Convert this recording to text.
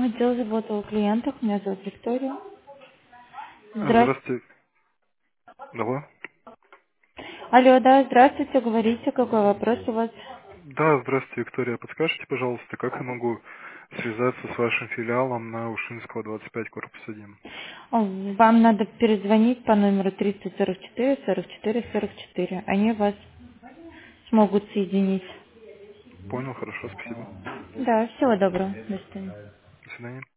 Отдел заботы о клиентах. Меня зовут Виктория. Здравствуйте. Здравствуйте. Алло. Алло, да, здравствуйте. Говорите, какой вопрос у вас? Да, здравствуйте, Виктория. Подскажите, пожалуйста, как я могу связаться с вашим филиалом на Ушинского, 25, корпус 1? Вам надо перезвонить по номеру 344 44 44. Они вас смогут соединить. Понял, хорошо, спасибо. Да, всего доброго. До свидания. До свидания.